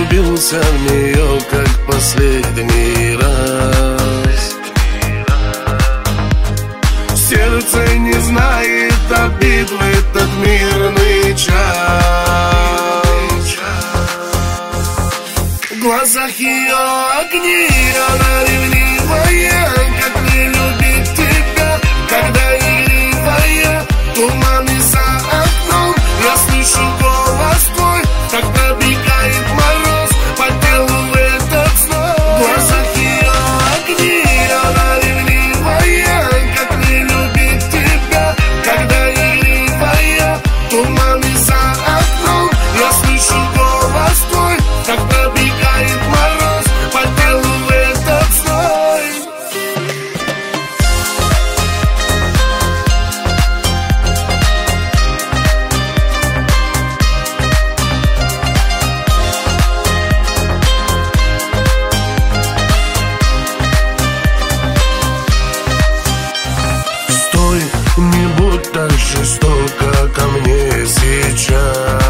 влюбился в нее, как последний раз. Сердце не знает обид в этот мирный час. В глазах ее огни, она ревнивая, как не любит тебя, когда игривая, туманы за окном. Я слышу голос твой, как пробегает мороз по телу этот зной. В глазах ее огни, она ревнивая, как не любит тебя, когда игривая, туманы за окном. Я слышу голос твой, как пробегает мороз по телу этот зной. Стой, не будь так жестоко ко мне сейчас.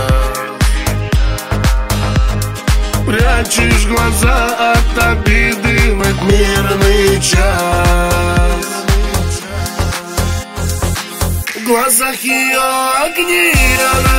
Прячешь глаза от обиды в этот мирный час. В глазах ее огни, она